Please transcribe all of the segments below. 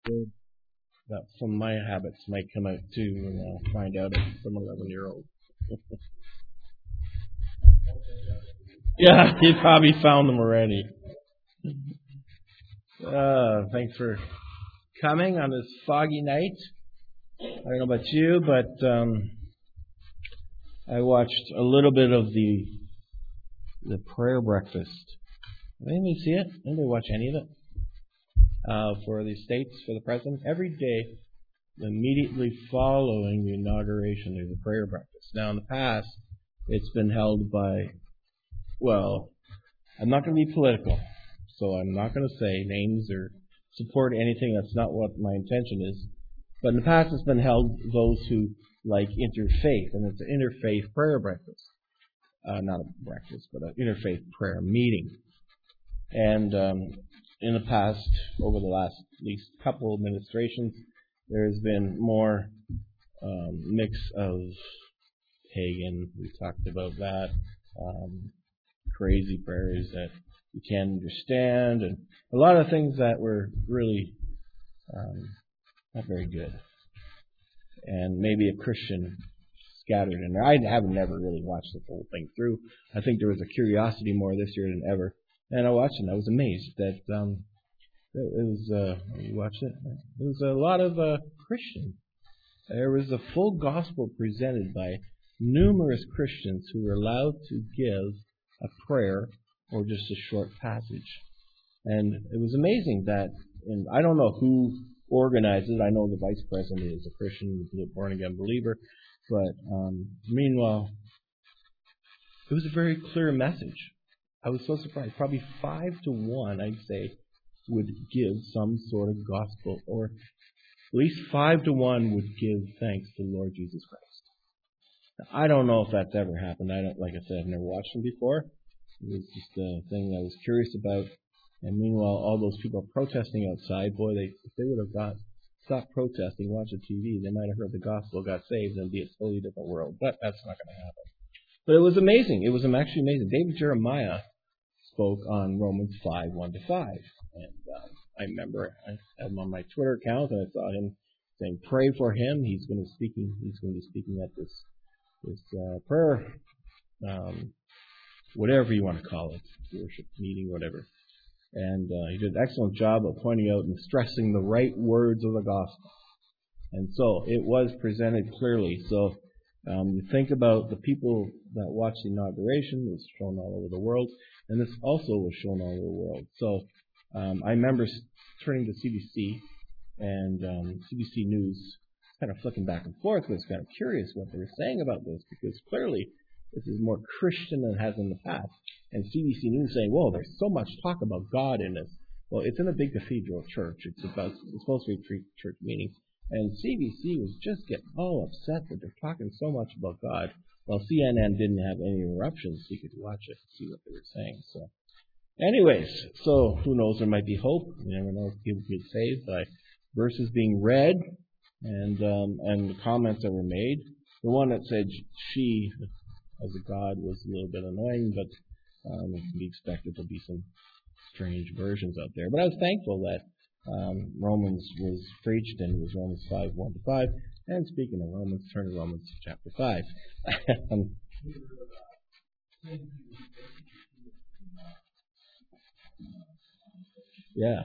good that some of my habits might come out too when I find out it's some 11-year-old. Yeah, he probably found them already. Thanks for coming on this foggy night. I don't know about you, but I watched a little bit of the prayer breakfast. Anybody see it? Anybody watch any of it? For the states, for the president, every day, immediately following the inauguration, there's a prayer breakfast. Now, in the past, it's been held by, well, I'm not going to be political, so I'm not going to say names or support anything. That's not what my intention is. But in the past, it's been held those who like interfaith, and it's an interfaith prayer breakfast. Not a breakfast, but an interfaith prayer meeting. And in the past, over the last at least couple of administrations, there has been more mix of pagan. We talked about that. Crazy prayers that you can't understand, and a lot of things that were really not very good. And maybe a Christian scattered in there. I have never really watched the whole thing through. I think there was a curiosity more this year than ever. And I watched it, and I was amazed that it was, you watched it? It was a lot of Christians. There was a full gospel presented by numerous Christians who were allowed to give a prayer or just a short passage. And it was amazing that, and I don't know who organized it. I know the vice president is a Christian, born-again believer. But meanwhile, it was a very clear message. I was so surprised. Probably 5 to 1, I'd say, would give some sort of gospel, or at least 5 to 1 would give thanks to the Lord Jesus Christ. Now, I don't know if that's ever happened. Like I said, I've never watched them before. It was just a thing that I was curious about. And meanwhile, all those people protesting outside, boy, if they would have stopped protesting, watched the TV, they might have heard the gospel, got saved, and it'd be a totally different world. But that's not going to happen. But it was amazing. It was actually amazing. David Jeremiah spoke on Romans 5, 1 to 5. And I remember I had him on my Twitter account, and I saw him saying, "Pray for him." He's going to be speaking at this prayer, whatever you want to call it, worship meeting, whatever. And he did an excellent job of pointing out and stressing the right words of the gospel. And so it was presented clearly. So you think about the people that watched the inauguration. It was shown all over the world. And this also was shown all over the world. So I remember turning to CBC and CBC News, kind of flicking back and forth. I was kind of curious what they were saying about this, because clearly this is more Christian than it has in the past. And CBC News saying, "Whoa, there's so much talk about God in this." Well, it's in a big cathedral church. It's supposed to be a church meeting. And CBC was just getting all upset that they're talking so much about God. Well, CNN didn't have any interruptions, so you could watch it and see what they were saying. So, anyways, so who knows? There might be hope. You never know if people get saved by verses being read and the comments that were made. The one that said she as a god was a little bit annoying, but it can be expected to be some strange versions out there. But I was thankful that Romans was preached, and it was Romans 5, 1 to 5. And speaking of Romans, turn to Romans chapter 5. Yeah.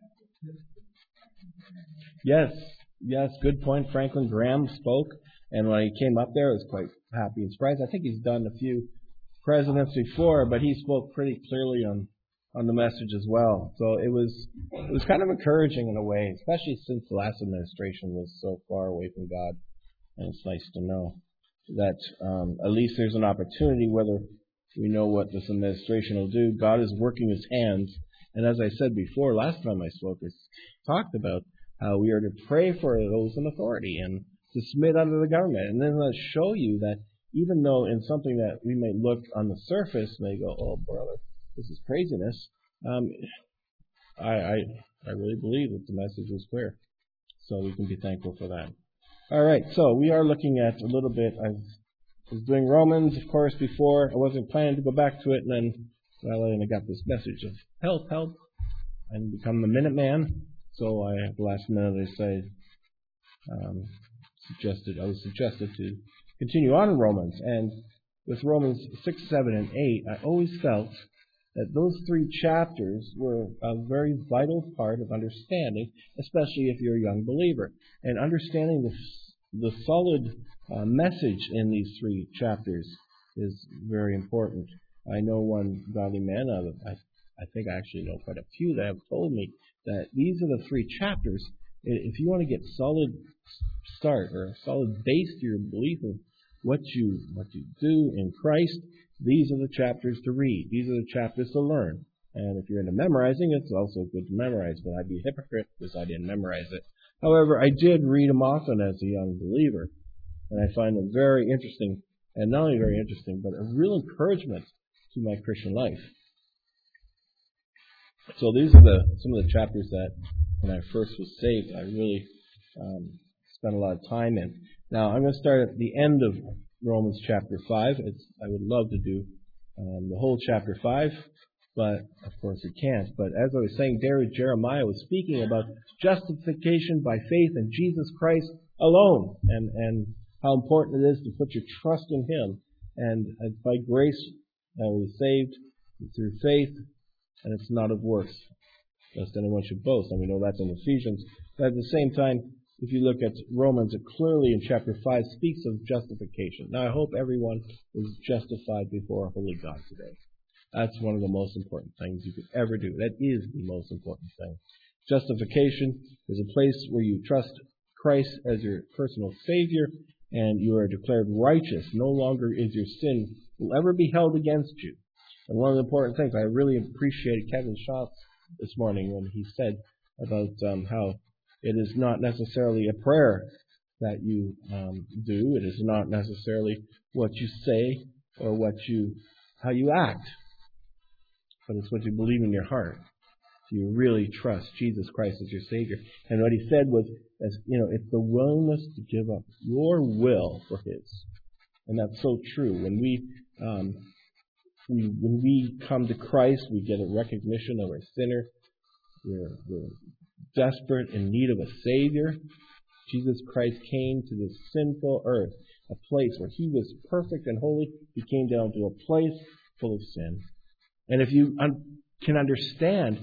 Yes, good point. Franklin Graham spoke, and when he came up there, I was quite happy and surprised. I think he's done a few presidents before, but he spoke pretty clearly on the message as well. So it was kind of encouraging in a way, especially since the last administration was so far away from God. And it's nice to know that at least there's an opportunity, whether we know what this administration will do. God is working His hands. And as I said before, last time I spoke, I talked about how we are to pray for those in authority and to submit under the government. And then let's show you that even though in something that we may look on the surface, may go, "Oh, brother, this is craziness," I really believe that the message was clear. So we can be thankful for that. All right, so we are looking at a little bit. I was doing Romans, of course, before. I wasn't planning to go back to it, and then I got this message of help. I become the Minuteman. So at the last minute I was suggested to continue on in Romans. And with Romans 6, 7, and 8, I always felt that those 3 chapters were a very vital part of understanding, especially if you're a young believer. And understanding the solid message in these 3 chapters is very important. I know one godly man, I think I actually know quite a few that have told me that these are the 3 chapters. If you want to get solid start or a solid base to your belief of what you do in Christ, these are the chapters to read. These are the chapters to learn. And if you're into memorizing, it's also good to memorize, but I'd be a hypocrite because I didn't memorize it. However, I did read them often as a young believer, and I find them very interesting, and not only very interesting, but a real encouragement to my Christian life. So these are some of the chapters that, when I first was saved, I really spent a lot of time in. Now, I'm going to start at the end of Romans chapter 5. I would love to do the whole chapter 5, but of course it can't. But as I was saying, Jeremiah was speaking about justification by faith in Jesus Christ alone, and how important it is to put your trust in Him. And by grace, we're saved through faith, and it's not of works, lest anyone should boast. And we know that's in Ephesians. But at the same time, if you look at Romans, it clearly in chapter 5 speaks of justification. Now, I hope everyone is justified before a holy God today. That's one of the most important things you could ever do. That is the most important thing. Justification is a place where you trust Christ as your personal Savior, and you are declared righteous. No longer is your sin will ever be held against you. And one of the important things, I really appreciated Kevin Schatz this morning when he said about how it is not necessarily a prayer that you do. It is not necessarily what you say or how you act, but it's what you believe in your heart. Do you really trust Jesus Christ as your Savior? And what he said was, it's the willingness to give up your will for His. And that's so true. When we come to Christ, we get a recognition of our sinner. We're desperate in need of a Savior. Jesus Christ came to this sinful earth, a place where He was perfect and holy. He came down to a place full of sin. And if you can understand,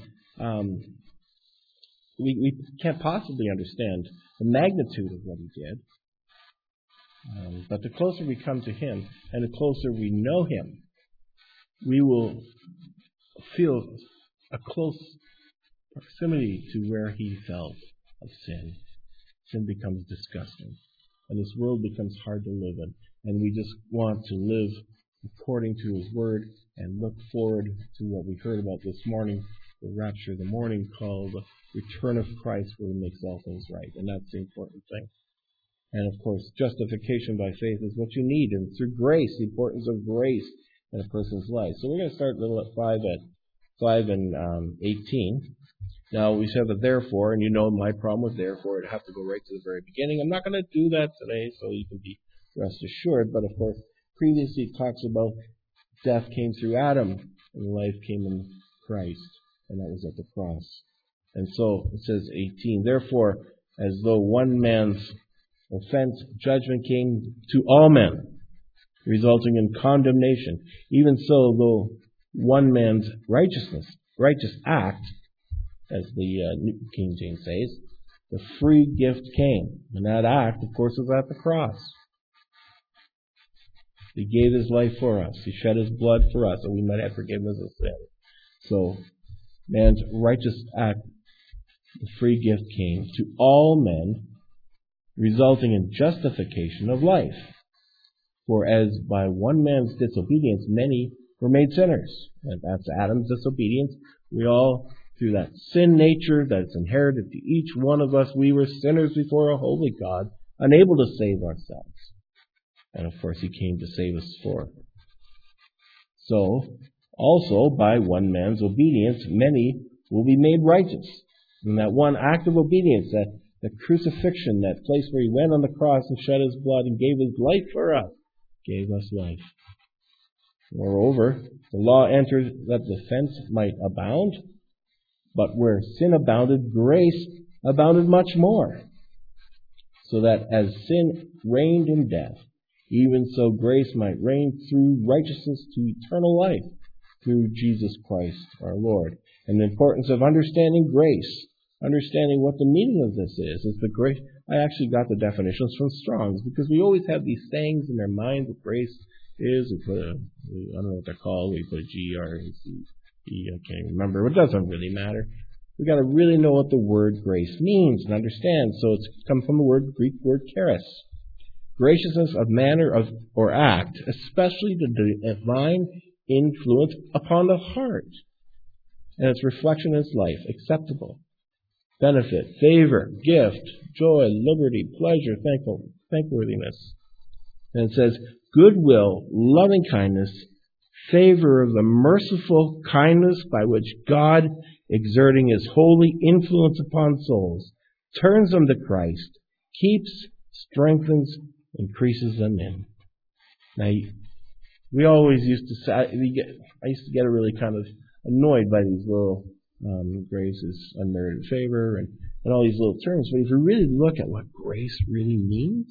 we can't possibly understand the magnitude of what He did. But the closer we come to Him and the closer we know Him, we will feel a close proximity to where He felt of sin. Sin becomes disgusting, and this world becomes hard to live in. And we just want to live according to His Word and look forward to what we heard about this morning, the rapture of the morning, called the return of Christ, where He makes all things right. And that's the important thing. And of course, justification by faith is what you need, and through grace, the importance of grace in a person's life. So we're going to start a little at 5 and 18. Now, we have a therefore, and you know my problem with therefore. It'd have to go right to the very beginning. I'm not going to do that today, so you can be rest assured. But of course, previously it talks about death came through Adam, and life came in Christ, and that was at the cross. And so it says 18, therefore, as though one man's offense, judgment came to all men, resulting in condemnation. Even so, though one man's righteous act, as the New King James says, the free gift came. And that act, of course, was at the cross. He gave His life for us. He shed His blood for us, so we might have forgiveness of sin. So, man's righteous act, the free gift came to all men, resulting in justification of life. For as by one man's disobedience many were made sinners. And that's Adam's disobedience. We all, through that sin nature that's inherited to each one of us, we were sinners before a holy God, unable to save ourselves. And of course, He came to save us for it. So, also, by one man's obedience, many will be made righteous. And that one act of obedience, that the crucifixion, that place where He went on the cross and shed His blood and gave His life for us, gave us life. Moreover, the law entered that the offense might abound, but where sin abounded, grace abounded much more. So that as sin reigned in death, even so grace might reign through righteousness to eternal life through Jesus Christ our Lord. And the importance of understanding grace, understanding what the meaning of this is the grace. I actually got the definitions from Strong's, because we always have these sayings in our mind what grace is. We put I don't know what they're called. We put a G-R-A-C-E. I can't even remember. It doesn't really matter. We've got to really know what the word grace means and understand. So it's come from the Greek word charis. Graciousness of manner or act, especially the divine influence upon the heart and its reflection in its life, acceptable, benefit, favor, gift, joy, liberty, pleasure, thankworthiness. And it says, goodwill, loving kindness, favor of the merciful kindness by which God, exerting His holy influence upon souls, turns them to Christ, keeps, strengthens, increases them in. Now, we always used to say, I used to get really kind of annoyed by these little graces, unmerited favor, and all these little terms. But if you really look at what grace really means,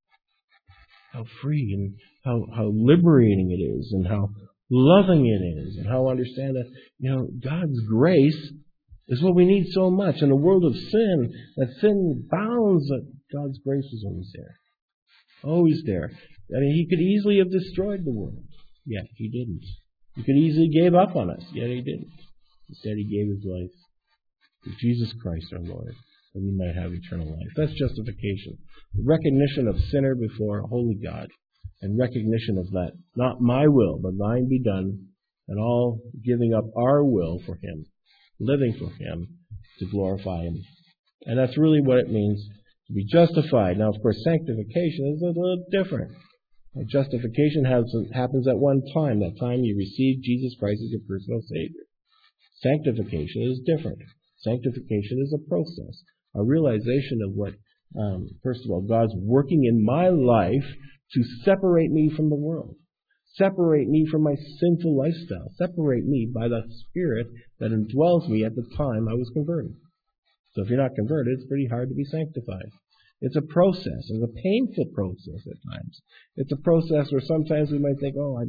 how free and how liberating it is, and how loving it is, and how understand that, God's grace is what we need so much. In a world of sin, that sin bounds, that God's grace is always there. Always there. I mean, He could easily have destroyed the world, yet He didn't. He could easily give up on us, yet He didn't. Instead, He gave His life to Jesus Christ our Lord, that we might have eternal life. That's justification. The recognition of sinner before a holy God, and recognition of that, not my will, but thine be done, and all giving up our will for Him, living for Him, to glorify Him. And that's really what it means to be justified. Now, of course, sanctification is a little different. Justification happens at one time, that time you receive Jesus Christ as your personal Savior. Sanctification is different. Sanctification is a process, a realization of what, first of all, God's working in my life to separate me from the world, separate me from my sinful lifestyle, separate me by the Spirit that indwells me at the time I was converted. So if you're not converted, it's pretty hard to be sanctified. It's a process. It's a painful process at times. It's a process where sometimes we might think, Lord,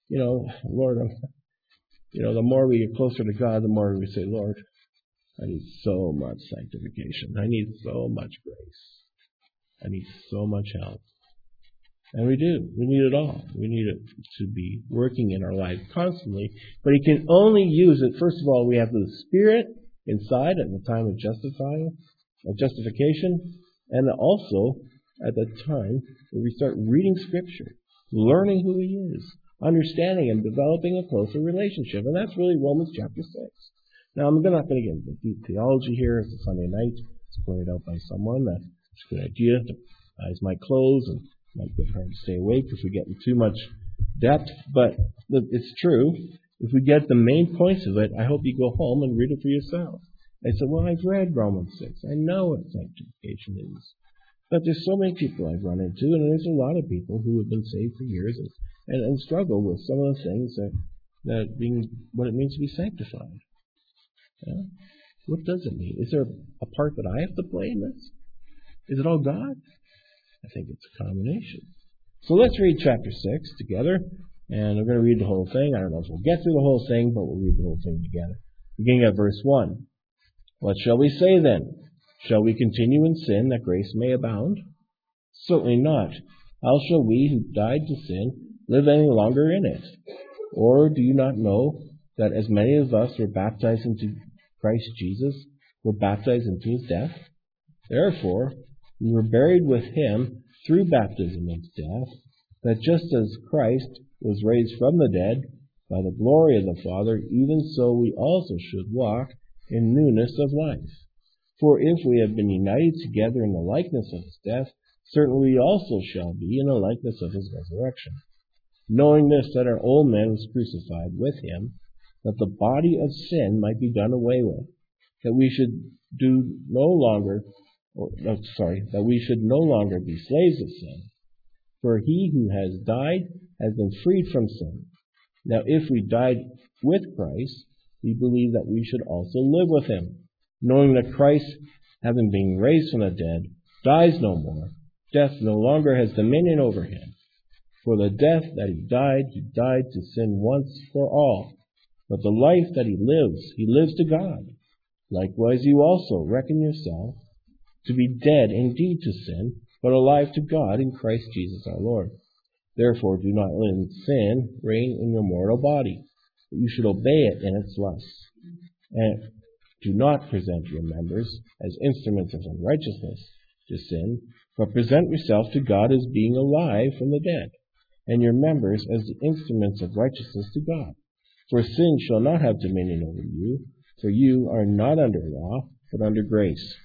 the more we get closer to God, the more we say, Lord, I need so much sanctification. I need so much grace. I need so much help. And we do. We need it all. We need it to be working in our life constantly. But He can only use it. First of all, we have the Spirit inside at the time of justification, and also at the time where we start reading Scripture, learning who He is, understanding and developing a closer relationship. And that's really Romans chapter 6. Now, I'm not going to get into deep theology here. It's a Sunday night. It's pointed out by someone that it's a good idea to eyes might close and might get hard to stay awake if we get in too much depth. But it's true. If we get the main points of it, I hope you go home and read it for yourself. I said, well, I've read Romans 6. I know what sanctification is. But there's so many people I've run into, and there's a lot of people who have been saved for years and struggle with some of the things that being what it means to be sanctified. Yeah? What does it mean? Is there a part that I have to play in this? Is it all God? I think it's a combination. So let's read chapter 6 together, and we're going to read the whole thing. I don't know if we'll get through the whole thing, but we'll read the whole thing together. Beginning at verse 1. What shall we say then? Shall we continue in sin that grace may abound? Certainly not. How shall we who died to sin live any longer in it? Or do you not know that as many of us were baptized into Christ Jesus, were baptized into His death? Therefore, we were buried with Him through baptism into death, that just as Christ was raised from the dead by the glory of the Father, even so we also should walk in newness of life. For if we have been united together in the likeness of His death, certainly we also shall be in the likeness of His resurrection. Knowing this, that our old man was crucified with Him, that the body of sin might be done away with, that we should no longer be slaves of sin. For he who has died has been freed from sin. Now if we died with Christ, we believe that we should also live with Him, knowing that Christ having been raised from the dead, dies no more. Death no longer has dominion over him. For the death that he died to sin once for all. But the life that he lives to God. Likewise you also reckon yourself to be dead indeed to sin, but alive to God in Christ Jesus our Lord. Therefore do not let sin reign in your mortal body, that you should obey it in its lusts. And do not present your members as instruments of unrighteousness to sin, but present yourself to God as being alive from the dead, and your members as the instruments of righteousness to God. For sin shall not have dominion over you, for you are not under law, but under grace.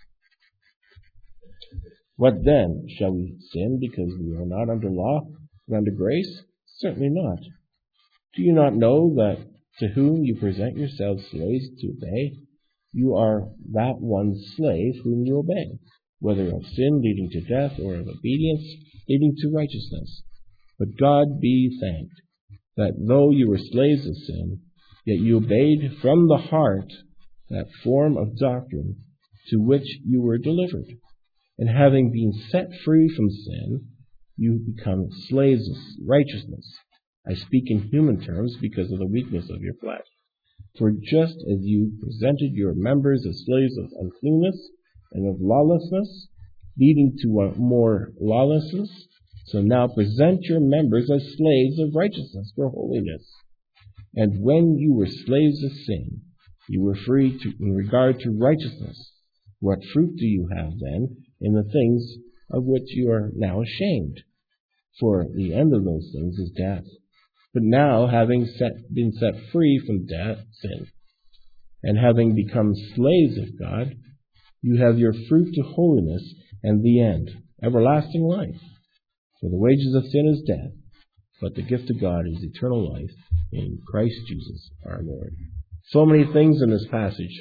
What then? Shall we sin because we are not under law, but under grace? Certainly not. Do you not know that to whom you present yourselves slaves to obey, you are that one slave whom you obey, whether of sin leading to death or of obedience leading to righteousness? But God be thanked, that though you were slaves of sin, yet you obeyed from the heart that form of doctrine to which you were delivered. And having been set free from sin, you become slaves of righteousness. I speak in human terms because of the weakness of your flesh. For just as you presented your members as slaves of uncleanness and of lawlessness, leading to more lawlessness, so now present your members as slaves of righteousness for holiness. And when you were slaves of sin, you were free in regard to righteousness. What fruit do you have then in the things of which you are now ashamed? For the end of those things is death. But now, having been set free from sin, and having become slaves of God, you have your fruit to holiness, and the end, everlasting life. For the wages of sin is death, but the gift of God is eternal life in Christ Jesus our Lord. So many things in this passage.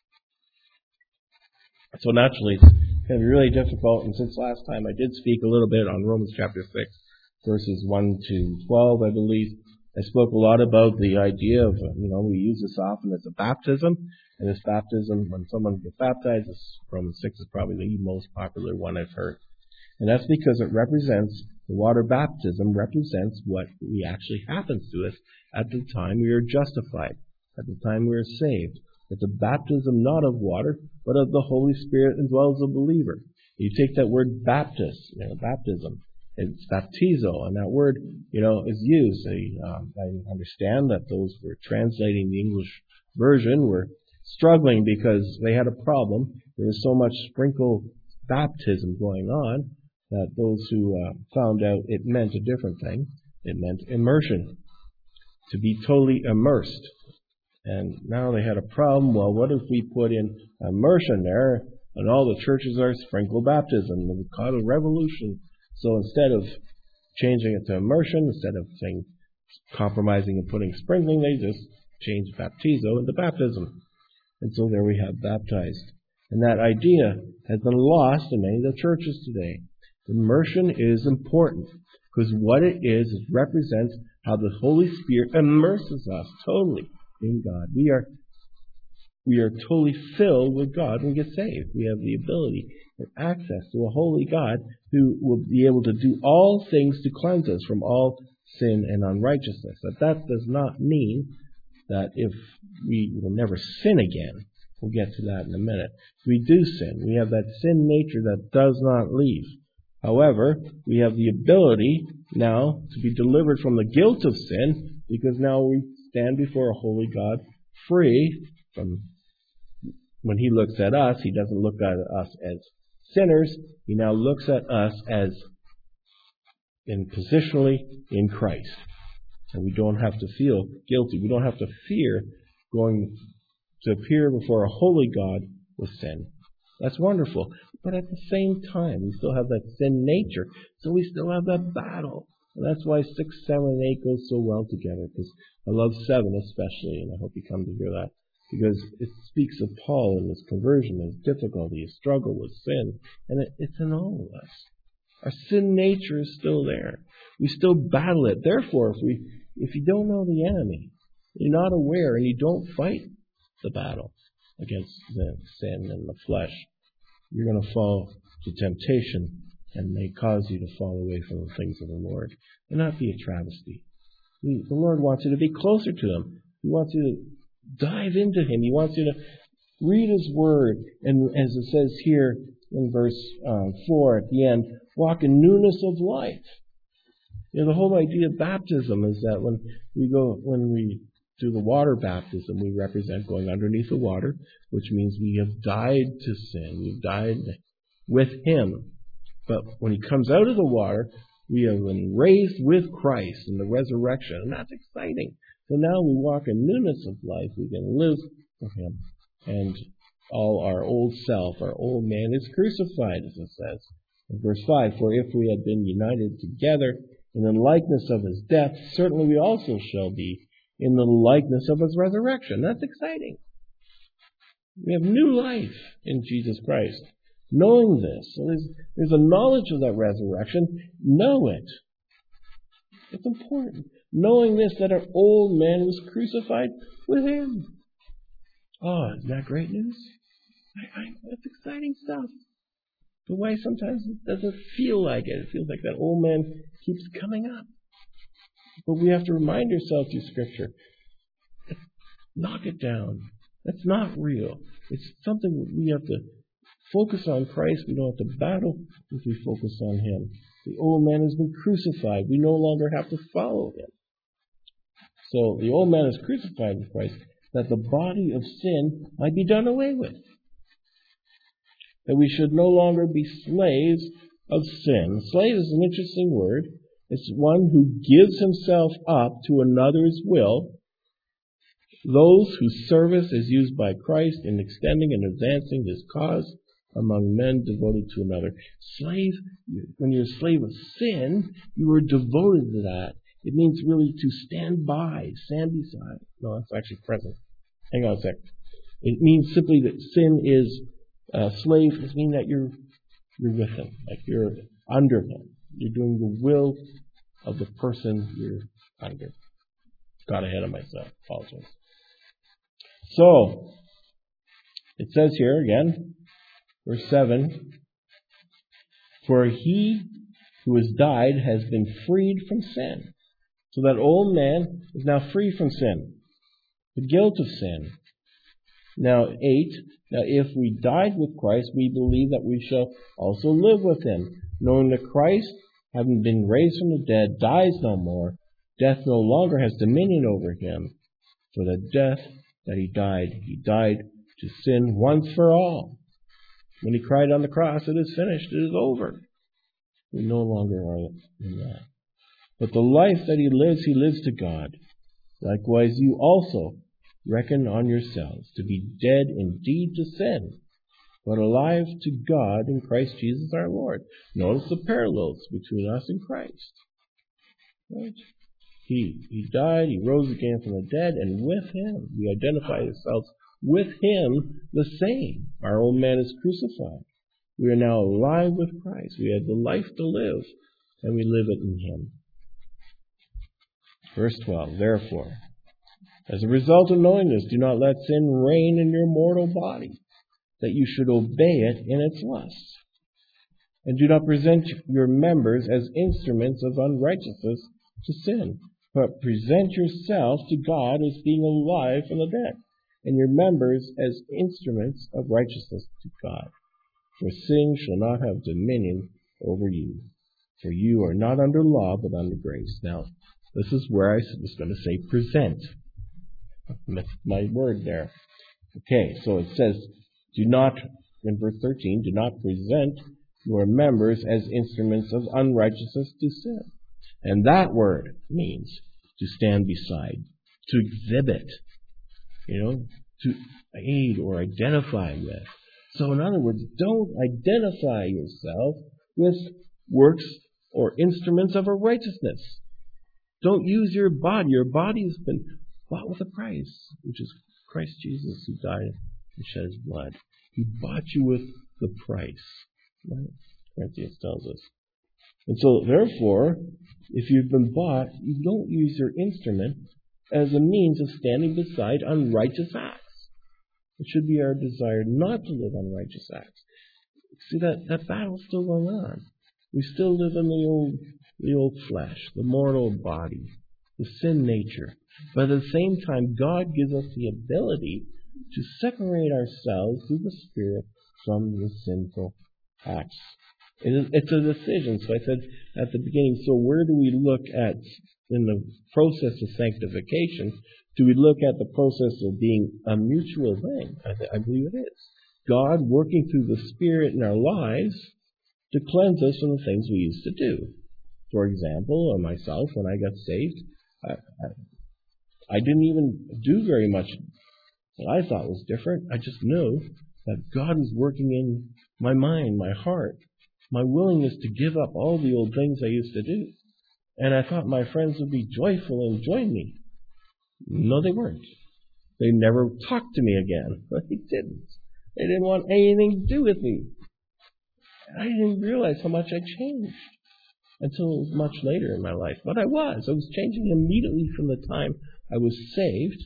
So naturally, it's going to be really difficult, and since last time I did speak a little bit on Romans chapter 6, verses 1 to 12, I believe. I spoke a lot about the idea of, we use this often as a baptism. And this baptism, when someone gets baptized, Romans 6 is probably the most popular one I've heard. And that's because it represents, the water baptism represents what actually happens to us at the time we are justified, at the time we are saved. It's a baptism not of water, but of the Holy Spirit indwells a believer. You take that word baptism. It's baptizo, and that word, is used. I understand that those who were translating the English version were struggling because they had a problem. There was so much sprinkle baptism going on that those who found out it meant a different thing. It meant immersion, to be totally immersed. And now they had a problem. Well, what if we put in immersion there, and all the churches are sprinkle baptism? It would cause a revolution. So instead of changing it to immersion, instead of saying compromising and putting sprinkling, they just changed baptizo into baptism. And so there we have baptized. And that idea has been lost in many of the churches today. Immersion is important because what it is, it represents how the Holy Spirit immerses us totally in God. We are totally filled with God when we get saved. We have the ability and access to a holy God who will be able to do all things to cleanse us from all sin and unrighteousness. But that does not mean that if we will never sin again. We'll get to that in a minute. We do sin. We have that sin nature that does not leave. However, we have the ability now to be delivered from the guilt of sin because now we stand before a holy God free from. When He looks at us, He doesn't look at us as sinners. He now looks at us as positionally in Christ. And we don't have to feel guilty. We don't have to fear going to appear before a holy God with sin. That's wonderful. But at the same time, we still have that sin nature. So we still have that battle. And that's why 6, 7, and 8 goes so well together. Because I love 7 especially, and I hope you come to hear that. Because it speaks of Paul and his conversion, his difficulty, his struggle with sin. And it's in all of us. Our sin nature is still there. We still battle it. Therefore, if you don't know the enemy, you're not aware, and you don't fight the battle against the sin and the flesh, you're going to fall to temptation and may cause you to fall away from the things of the Lord. And not be a travesty. The Lord wants you to be closer to Him. He wants you to dive into Him. He wants you to read His Word. And as it says here in verse 4 at the end, walk in newness of life. You know, the whole idea of baptism is that when we do the water baptism, we represent going underneath the water, which means we have died to sin. We've died with Him. But when He comes out of the water, we have been raised with Christ in the resurrection. And that's exciting. So now we walk in newness of life. We can live for Him. And all our old self, our old man, is crucified, as it says in verse 5. For if we had been united together in the likeness of His death, certainly we also shall be in the likeness of His resurrection. That's exciting. We have new life in Jesus Christ. Knowing this, so there's a knowledge of that resurrection. Know it. It's important. Knowing this, that our old man was crucified with Him. Oh, isn't that great news? That's exciting stuff. But why sometimes it doesn't feel like it? It feels like that old man keeps coming up. But we have to remind ourselves through Scripture. Knock it down. That's not real. It's something we have to focus on Christ. We don't have to battle if we focus on Him. The old man has been crucified. We no longer have to follow Him. So the old man is crucified with Christ, that the body of sin might be done away with. That we should no longer be slaves of sin. Slave is an interesting word. It's one who gives himself up to another's will. Those whose service is used by Christ in extending and advancing His cause among men devoted to another. Slave, when you're a slave of sin, you are devoted to that. It means really to stand by, stand beside. No, that's actually present. Hang on a sec. It means simply that sin is slave. It means that you're with Him, like you're under Him. You're doing the will of the person you're under. Got ahead of myself. Apologize. So, it says here again, verse 7, for he who has died has been freed from sin. So that old man is now free from sin, the guilt of sin. Now 8, now if we died with Christ, we believe that we shall also live with Him, knowing that Christ, having been raised from the dead, dies no more. Death no longer has dominion over Him. For the death that He died to sin once for all. When He cried on the cross, it is finished, it is over. We no longer are in that. But the life that He lives to God. Likewise, you also reckon on yourselves to be dead indeed to sin, but alive to God in Christ Jesus our Lord. Notice the parallels between us and Christ. Right? He died, He rose again from the dead, and with Him, we identify ourselves with Him the same. Our old man is crucified. We are now alive with Christ. We have the life to live, and we live it in Him. Verse 12, therefore, as a result of knowing this, do not let sin reign in your mortal body, that you should obey it in its lusts. And do not present your members as instruments of unrighteousness to sin, but present yourselves to God as being alive from the dead, and your members as instruments of righteousness to God. For sin shall not have dominion over you, for you are not under law, but under grace. Now, this is where I was going to say present. That's my word there. Okay, so it says, do not, in verse 13, do not present your members as instruments of unrighteousness to sin. And that word means to stand beside, to exhibit, to aid or identify with. So in other words, don't identify yourself with works or instruments of righteousness. Don't use your body. Your body has been bought with a price, which is Christ Jesus who died and shed His blood. He bought you with the price. Right? Corinthians tells us. And so, therefore, if you've been bought, you don't use your instrument as a means of standing beside unrighteous acts. It should be our desire not to live unrighteous acts. See, that battle's still going on. We still live in the old flesh, the mortal body, the sin nature. But at the same time, God gives us the ability to separate ourselves through the Spirit from the sinful acts. It's a decision. So I said at the beginning, so where do we look at in the process of sanctification? Do we look at the process of being a mutual thing? I believe it is. God working through the Spirit in our lives to cleanse us from the things we used to do. For example, myself, when I got saved, I didn't even do very much that I thought was different. I just knew that God was working in my mind, my heart, my willingness to give up all the old things I used to do. And I thought my friends would be joyful and join me. No, they weren't. They never talked to me again. They didn't. They didn't want anything to do with me. I didn't realize how much I changed until it was much later in my life. But I was changing immediately from the time I was saved.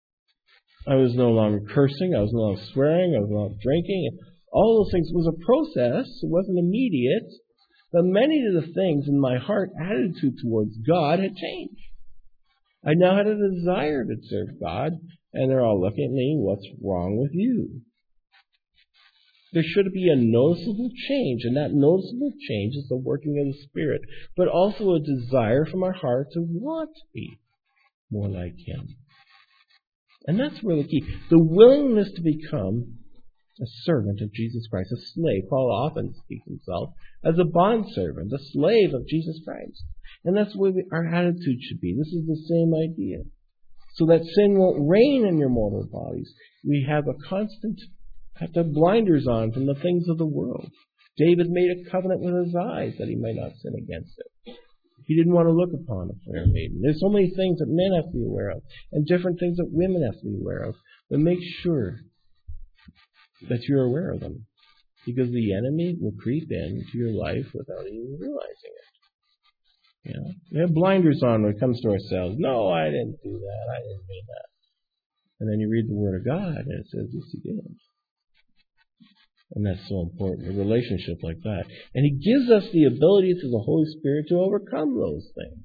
I was no longer cursing. I was no longer swearing. I was no longer drinking. All those things. It was a process. It wasn't immediate. But many of the things in my heart attitude towards God had changed. I now had a desire to serve God. And they're all looking at me, what's wrong with you? There should be a noticeable change, and that noticeable change is the working of the Spirit, but also a desire from our heart to want to be more like Him. And that's really key. The willingness to become a servant of Jesus Christ, a slave. Paul often speaks himself as a bondservant, a slave of Jesus Christ. And that's where our attitude should be. This is the same idea. So that sin won't reign in your mortal bodies. We have to have blinders on from the things of the world. David made a covenant with his eyes that he might not sin against it. He didn't want to look upon a fair maiden. There's so many things that men have to be aware of, and different things that women have to be aware of. But make sure that you're aware of them, because the enemy will creep into your life without even realizing it. You know, we have blinders on when it comes to ourselves. No, I didn't do that. I didn't mean that. And then you read the Word of God, and it says, yes, you did. And that's so important, a relationship like that. And He gives us the ability through the Holy Spirit to overcome those things.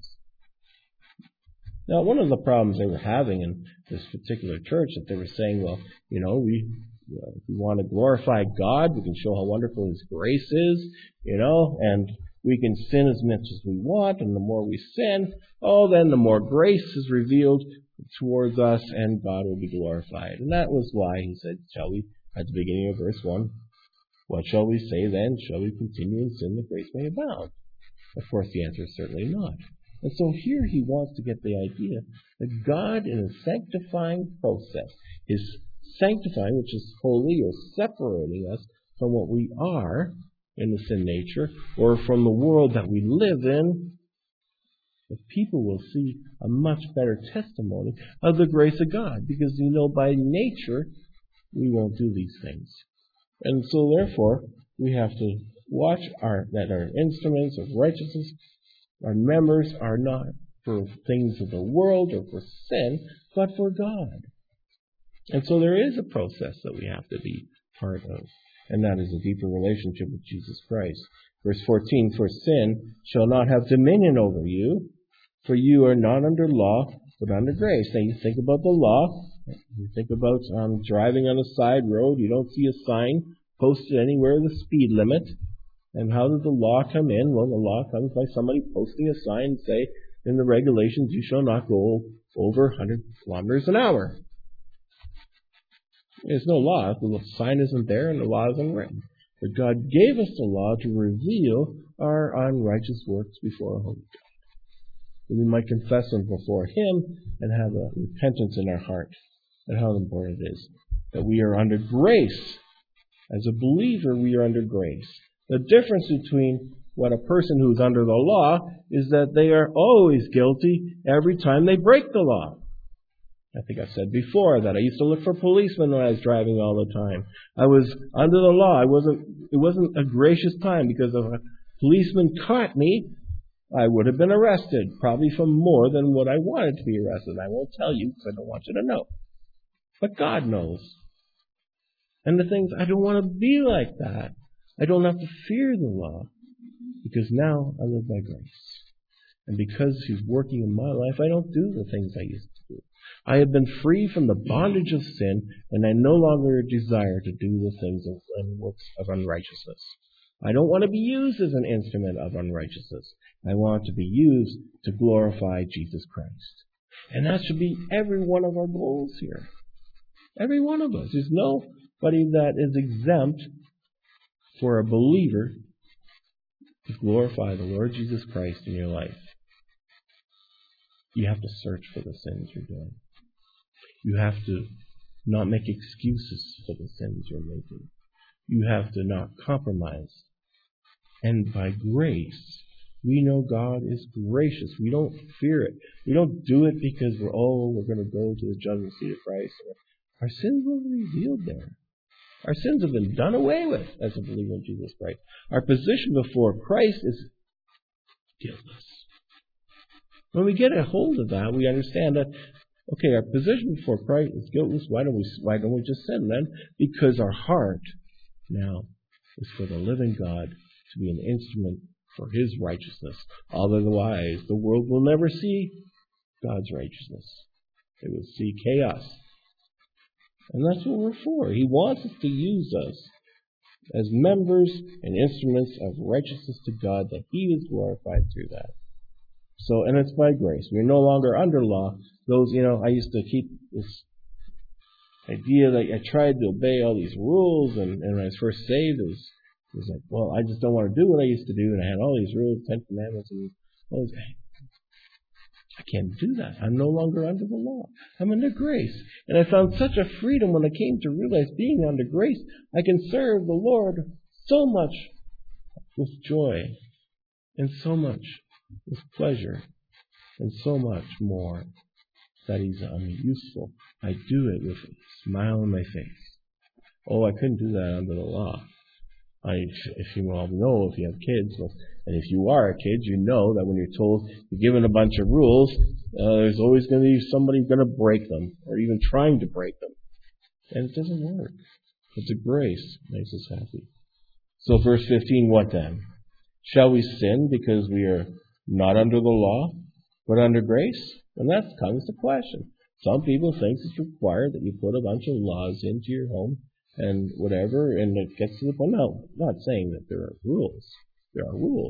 Now, one of the problems they were having in this particular church, that they were saying, well, you know, if we want to glorify God, we can show how wonderful His grace is, you know, and we can sin as much as we want, and the more we sin, then the more grace is revealed towards us, and God will be glorified. And that was why He said, shall we, at the beginning of verse 1, what shall we say then? Shall we continue in sin that grace may abound? Of course, the answer is certainly not. And so here He wants to get the idea that God, in a sanctifying process, is sanctifying, which is holy, or separating us from what we are in the sin nature, or from the world that we live in. If people will see a much better testimony of the grace of God, because you know by nature we won't do these things. And so therefore we have to watch that our instruments of righteousness, our members, are not for things of the world or for sin, but for God. And so there is a process that we have to be part of, and that is a deeper relationship with Jesus Christ. Verse 14, for sin shall not have dominion over you, for you are not under law, but under grace. Now you think about the law. You think about driving on a side road. You don't see a sign posted anywhere, the speed limit. And how does the law come in? Well, the law comes by somebody posting a sign, say, in the regulations, you shall not go over 100 kilometers an hour. There's no law. The sign isn't there and the law isn't written. But God gave us the law to reveal our unrighteous works before a holy God. That we might confess them before Him and have a repentance in our heart. And how important it is that we are under grace. As a believer, we are under grace. The difference between what a person who's under the law is that they are always guilty every time they break the law. I think I've said before that I used to look for policemen when I was driving all the time. I was under the law. It wasn't a gracious time, because if a policeman caught me, I would have been arrested, probably for more than what I wanted to be arrested. I won't tell you because I don't want you to know. But God knows. And the things, I don't want to be like that. I don't have to fear the law because now I live by grace. And because He's working in my life, I don't do the things I used to do. I have been free from the bondage of sin, and I no longer desire to do the things and works of unrighteousness. I don't want to be used as an instrument of unrighteousness. I want to be used to glorify Jesus Christ. And that should be every one of our goals here. Every one of us. There's nobody that is exempt for a believer to glorify the Lord Jesus Christ in your life. You have to search for the sins you're doing. You have to not make excuses for the sins you're making. You have to not compromise. And by grace, we know God is gracious. We don't fear it. We don't do it because we're going to go to the judgment seat of Christ. Our sins will be revealed there. Our sins have been done away with as a believer in Jesus Christ. Our position before Christ is guiltless. When we get a hold of that, we understand that, okay, our position before Christ is guiltless. Why don't we just sin then? Because our heart now is for the living God to be an instrument for His righteousness. Otherwise, the world will never see God's righteousness. It will see chaos. And that's what we're for. He wants us to use us as members and instruments of righteousness to God, that He is glorified through that. So, and it's by grace. We're no longer under law. I used to keep this idea that I tried to obey all these rules, and when I was first saved, it was like, well, I just don't want to do what I used to do, and I had all these rules, 10 Commandments, and all this. I can't do that. I'm no longer under the law. I'm under grace. And I found such a freedom when I came to realize being under grace, I can serve the Lord so much with joy, and so much with pleasure, and so much more that He's useful. I do it with a smile on my face. Oh, I couldn't do that under the law. If you all know, if you have kids, and if you are a kid, you know that when you're told, you're given a bunch of rules, there's always going to be somebody going to break them, or even trying to break them. And it doesn't work. But the grace makes us happy. So verse 15, what then? Shall we sin because we are not under the law, but under grace? And that comes the question. Some people think it's required that you put a bunch of laws into your home and whatever, and it gets to the point. No, I'm not saying that there are rules. There are rules.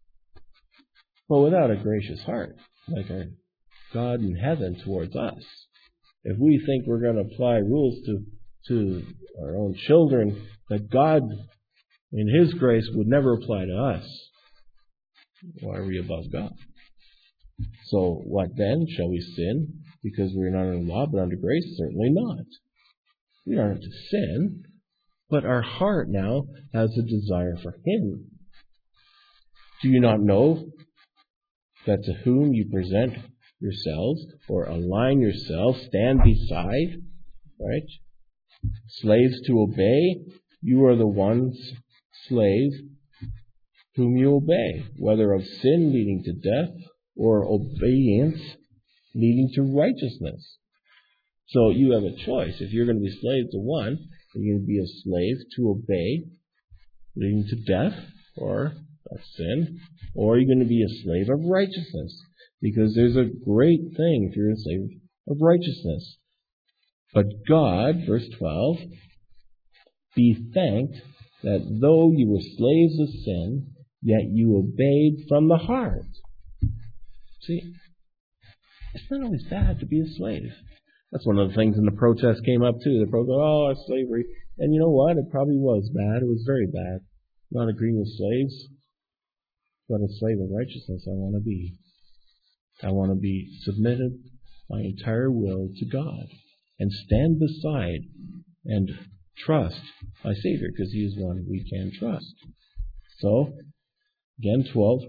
But without a gracious heart, like our God in heaven towards us, if we think we're going to apply rules to our own children that God, in His grace, would never apply to us, why are we above God? So what then? Shall we sin because we're not under law but under grace? Certainly not. We aren't to sin, but our heart now has a desire for Him. Do you not know that to whom you present yourselves or align yourselves, stand beside, right? Slaves to obey, you are the ones, slave, whom you obey, whether of sin leading to death or obedience leading to righteousness. So you have a choice. If you're going to be slave to one, you're going to be a slave to obey, leading to death or of sin, or you're going to be a slave of righteousness, because there's a great thing if you're a slave of righteousness. But God, verse 12, be thanked that though you were slaves of sin, yet you obeyed from the heart. See, it's not always bad to be a slave. That's one of the things in the protest came up too. The protest, slavery. And you know what? It probably was bad. It was very bad. Not agreeing with slaves. But a slave of righteousness I want to be. I want to be submitted my entire will to God. And stand beside and trust my Savior, because He is one we can trust. So, again,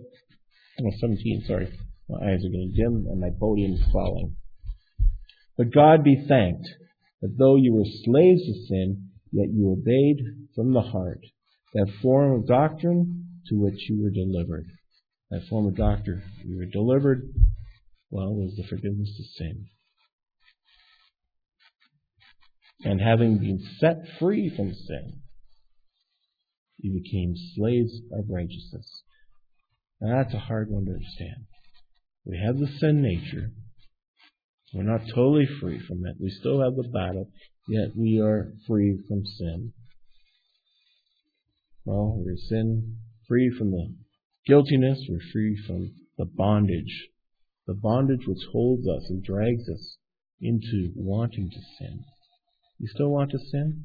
17, sorry. My eyes are getting dim and my podium is falling. But God be thanked that though you were slaves of sin, yet you obeyed from the heart that form of doctrine to which you were delivered. That form of doctrine you were delivered, well, was the forgiveness of sin. And having been set free from sin, You became slaves of righteousness. Now that's a hard one to understand. We have the sin nature. We're not totally free from it. We still have the battle, yet we are free from sin. Well, we're free from the guiltiness. We're free from the bondage. The bondage which holds us and drags us into wanting to sin. You still want to sin?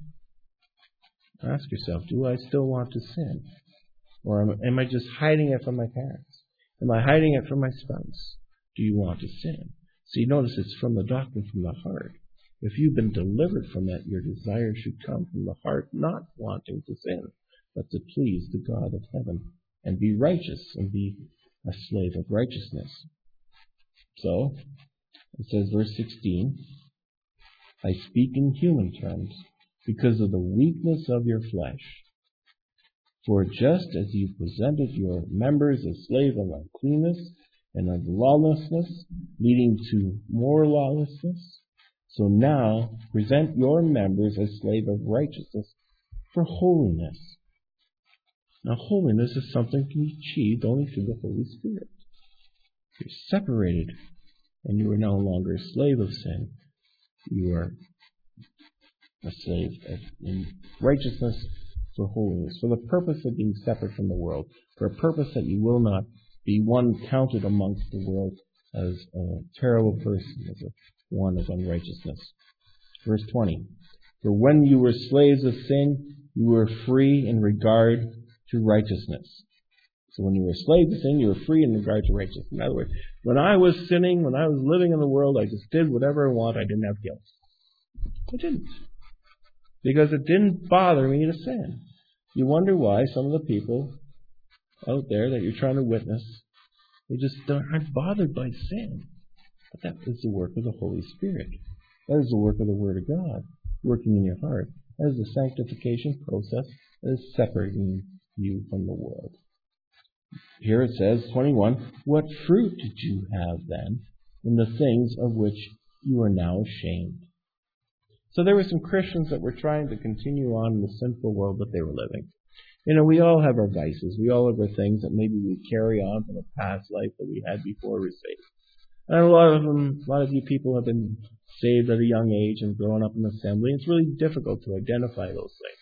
Ask yourself, do I still want to sin? Or am I just hiding it from my parents? Am I hiding it from my spouse? Do you want to sin? So you notice it's from the doctrine from the heart. If you've been delivered from that, your desire should come from the heart, not wanting to sin, but to please the God of heaven and be righteous and be a slave of righteousness. So, it says, verse 16, I speak in human terms because of the weakness of your flesh. For just as you presented your members as slaves of uncleanness and of lawlessness, leading to more lawlessness, so now present your members as slaves of righteousness for holiness. Now, holiness is something that can be achieved only through the Holy Spirit. You're separated, and you are no longer a slave of sin. You are a slave in righteousness for holiness, for the purpose of being separate from the world, for a purpose that you will not be one counted amongst the world as a terrible person, as one of unrighteousness. Verse 20, for when you were slaves of sin, you were free in regard to righteousness. So when you were slaves of sin, you were free in regard to righteousness. In other words, when I was sinning, when I was living in the world, I just did whatever I want. I didn't have guilt. I didn't. Because it didn't bother me to sin. You wonder why some of the people out there that you're trying to witness, they just aren't bothered by sin. But that is the work of the Holy Spirit. That is the work of the Word of God working in your heart. That is the sanctification process that is separating you from the world. Here it says, 21, what fruit did you have then in the things of which you are now ashamed? So there were some Christians that were trying to continue on in the sinful world that they were living. You know, we all have our vices. We all have our things that maybe we carry on from a past life that we had before we were saved. And a lot of you people have been saved at a young age and grown up in the assembly. It's really difficult to identify those things.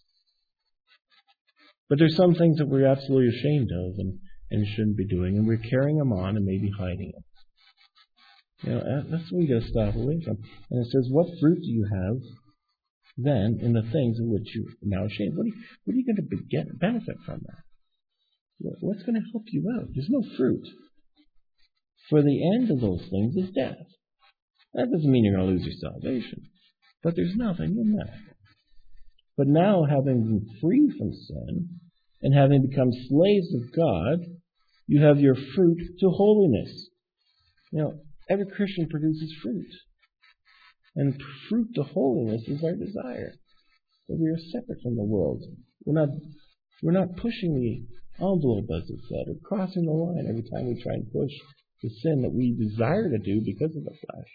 But there's some things that we're absolutely ashamed of and shouldn't be doing, and we're carrying them on and maybe hiding them. You know, that's what we got to stop away from. And it says, what fruit do you have then in the things in which you're now ashamed? What are you going to benefit from that? What's going to help you out? There's no fruit. For the end of those things is death. That doesn't mean you're going to lose your salvation. But there's nothing in that. But now, having been free from sin, and having become slaves of God, you have your fruit to holiness. You know, every Christian produces fruit. And fruit to holiness is our desire. That we are separate from the world. We're not pushing the envelope, as it said, or crossing the line every time we try and push the sin that we desire to do because of the flesh.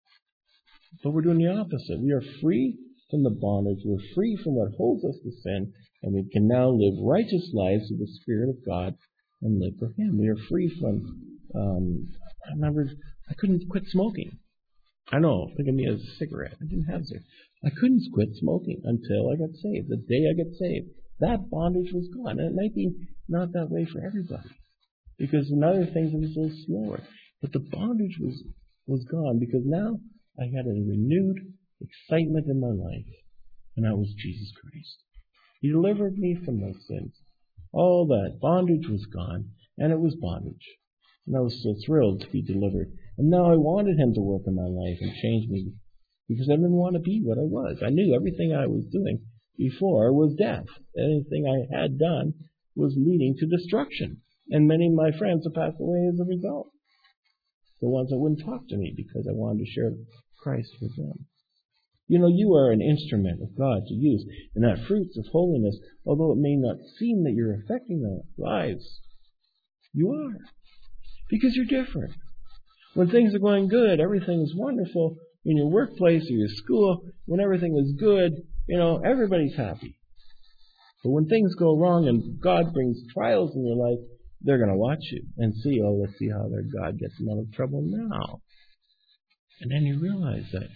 But we're doing the opposite. We are free from the bondage. We're free from what holds us to sin, and we can now live righteous lives with the Spirit of God and live for Him. We are free from, I remember I couldn't quit smoking. I know, think of me as a cigarette. I didn't have cigarettes. I couldn't quit smoking until I got saved. The day I got saved, that bondage was gone. And it might be not that way for everybody, because in other things it was a little slower. But the bondage was gone, because now I had a renewed excitement in my life, and that was Jesus Christ. He delivered me from those sins. All that bondage was gone, and it was bondage. And I was so thrilled to be delivered. And now I wanted Him to work in my life and change me, because I didn't want to be what I was. I knew everything I was doing before was death. Anything I had done was leading to destruction. And many of my friends have passed away as a result. The ones that wouldn't talk to me because I wanted to share Christ with them. You know, you are an instrument of God to use. And that fruits of holiness, although it may not seem that you're affecting their lives, you are. Because you're different. When things are going good, everything is wonderful. In your workplace or your school, when everything is good, you know, everybody's happy. But when things go wrong and God brings trials in your life, they're going to watch you and see, let's see how their God gets them out of trouble now. And then you realize that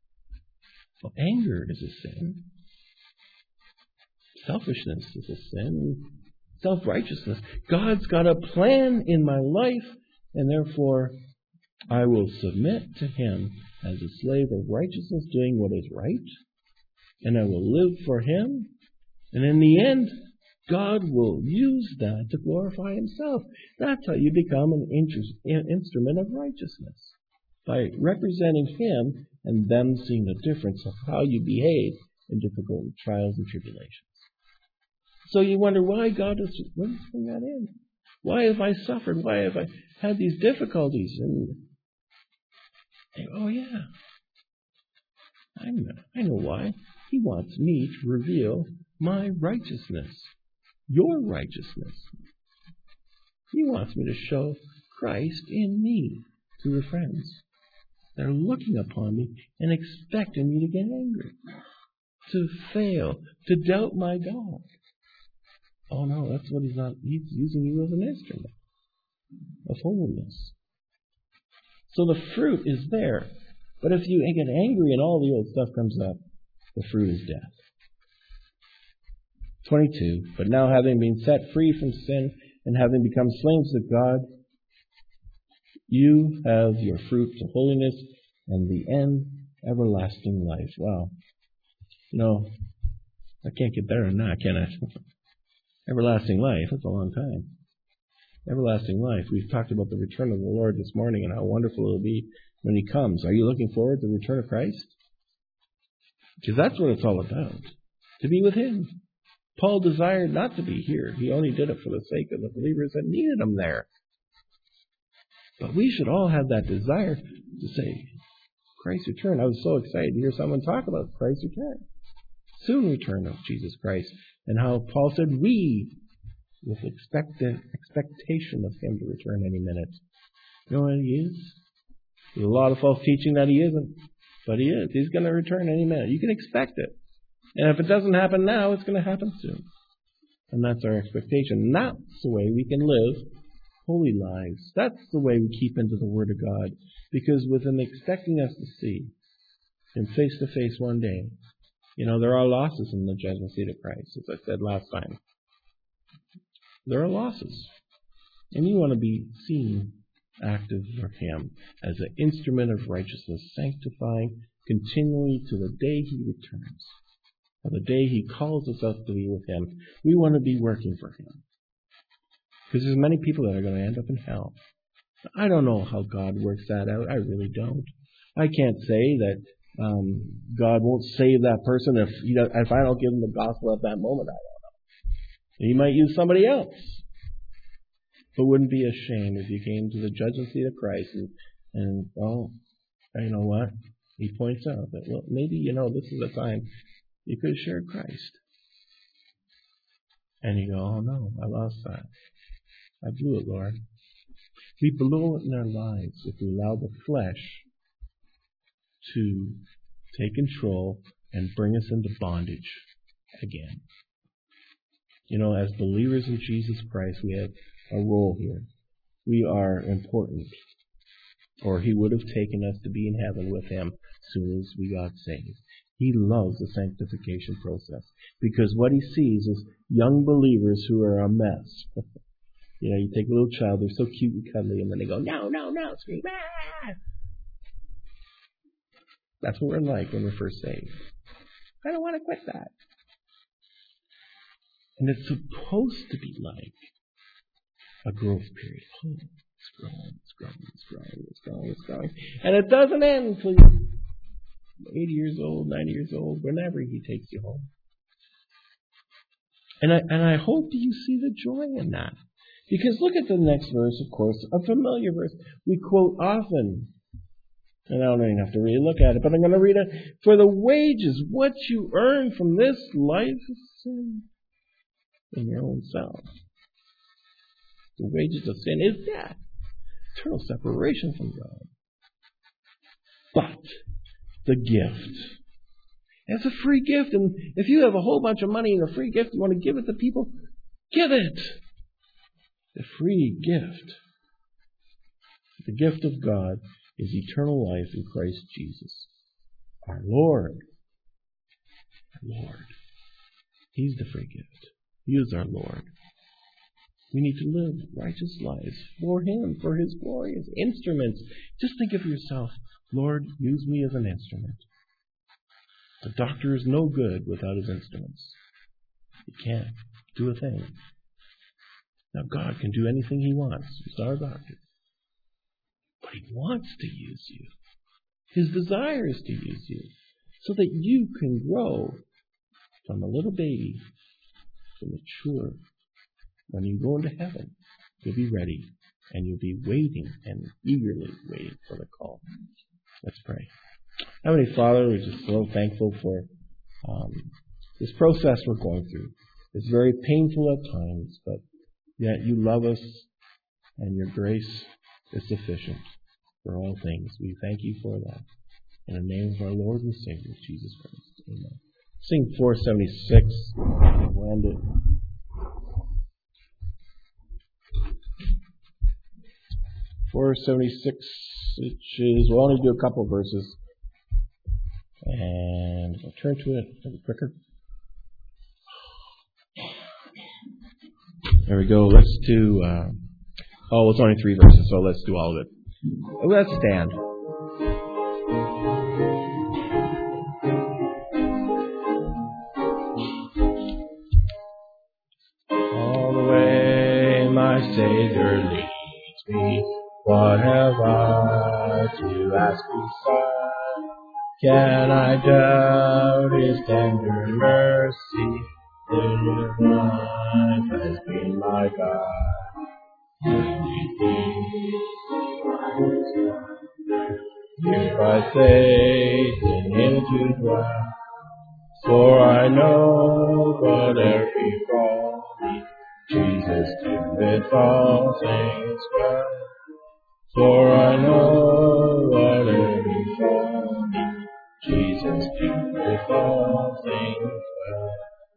anger is a sin. Selfishness is a sin. Self-righteousness. God's got a plan in my life, and therefore I will submit to Him as a slave of righteousness, doing what is right, and I will live for Him. And in the end, God will use that to glorify Himself. That's how you become an instrument of righteousness. By representing Him and them seeing the difference of how you behave in difficult trials and tribulations. So you wonder why God is bring that in. Why have I suffered? Why have I had these difficulties? And I know why. He wants me to reveal my righteousness, your righteousness. He wants me to show Christ in me to the friends. They're looking upon me and expecting me to get angry, to fail, to doubt my God. Oh no, that's what He's not. He's using you as an instrument of holiness. So the fruit is there. But if you get angry and all the old stuff comes up, the fruit is death. 22. But now having been set free from sin and having become slaves of God, you have your fruit to holiness and the end, everlasting life. Wow. I can't get better than that, can I? Everlasting life, that's a long time. Everlasting life. We've talked about the return of the Lord this morning and how wonderful it will be when He comes. Are you looking forward to the return of Christ? Because that's what it's all about. To be with Him. Paul desired not to be here. He only did it for the sake of the believers that needed Him there. But we should all have that desire to say, Christ's return. I was so excited to hear someone talk about Christ's return. Soon return of Jesus Christ. And how Paul said, we, with expectation of Him to return any minute. You know what He is? There's a lot of false teaching that He isn't. But He is. He's going to return any minute. You can expect it. And if it doesn't happen now, it's going to happen soon. And that's our expectation. And that's the way we can live holy lives. That's the way we keep into the Word of God. Because with Him expecting us to see Him face to face one day, there are losses in the judgment seat of Christ, as I said last time. There are losses. And you want to be seen active for Him as an instrument of righteousness, sanctifying continually to the day He returns. Or the day He calls us up to be with Him. We want to be working for Him. Because there's many people that are going to end up in hell. I don't know how God works that out. I really don't. I can't say that God won't save that person if I don't give them the gospel at that moment. I don't know. He might use somebody else. But wouldn't be a shame if you came to the judgment seat of Christ and you know what? He points out that, maybe, this is a time you could have shared Christ. And you go, oh no, I lost that. I blew it, Lord. We blow it in our lives if we allow the flesh to take control and bring us into bondage again. As believers in Jesus Christ, we have a role here. We are important. Or He would have taken us to be in heaven with Him as soon as we got saved. He loves the sanctification process. Because what He sees is young believers who are a mess. You take a little child, they're so cute and cuddly, and then they go, no, scream, ah! That's what we're like when we're first saved. I don't want to quit that. And it's supposed to be like a growth period. Oh, it's growing. And it doesn't end until you're 80 years old, 90 years old, whenever He takes you home. And I hope you see the joy in that. Because look at the next verse, of course, a familiar verse. We quote often. And I don't even have to really look at it, but I'm going to read it. For the wages, what you earn from this life is sin in your own self. The wages of sin is death. Eternal separation from God. But the gift. It's a free gift, and if you have a whole bunch of money and a free gift, you want to give it to people, give it. The free gift. The gift of God is eternal life in Christ Jesus, our Lord. Our Lord. He's the free gift. He is our Lord. We need to live righteous lives for Him, for His glory, as instruments. Just think of yourself, Lord, use me as an instrument. The doctor is no good without his instruments. He can't do a thing. Now, God can do anything He wants. He's not a doctor. But He wants to use you. His desire is to use you so that you can grow from a little baby to mature. When you go into heaven, you'll be ready and you'll be waiting and eagerly waiting for the call. Let's pray. Heavenly Father, we're just so thankful for this process we're going through. It's very painful at times, but yet you love us and your grace is sufficient for all things. We thank you for that. In the name of our Lord and Savior, Jesus Christ. Amen. Sing 476 and we'll end it. 476, which is, we'll only do a couple verses. And I'll turn to it a little quicker. There we go. Let's do, it's only 3 verses, so let's do all of it. Let's stand. All the way my Savior leads me. What have I to ask beside? Can I doubt His tender mercy? His life has been my guide. Here by faith and into dwell, for I know whatever befall me, Jesus doeth all things well. For I know whatever befall me, Jesus doeth all things well.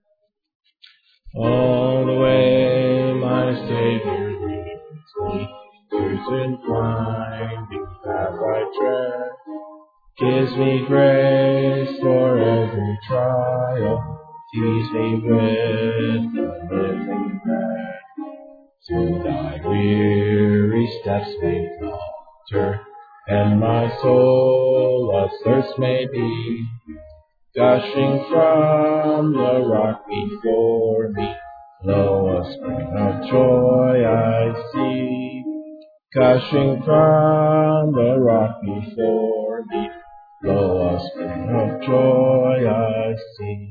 All the way my Savior leads me, through and winding path I tread, gives me grace for every trial, feeds me with the living bread. So thy weary steps may falter, and my soul athirst may be, gushing from the rock before me, lo, a spring of joy I see. Gushing from the rock before me, lo, a spring of joy I see.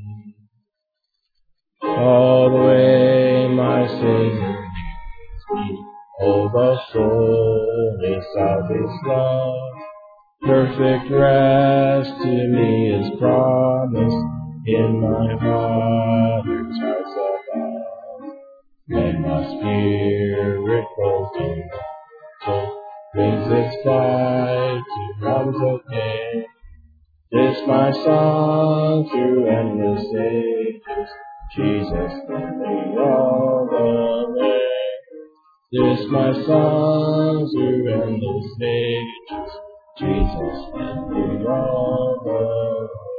All the way my Savior leads me, oh, the fullness of His love. Perfect rest to me is promised in my Father's house above. When my spirit broken soul brings its flight to realms of pain, this my song through endless ages, Jesus led me all the way. This my song through endless ages, Jesus led me all the way.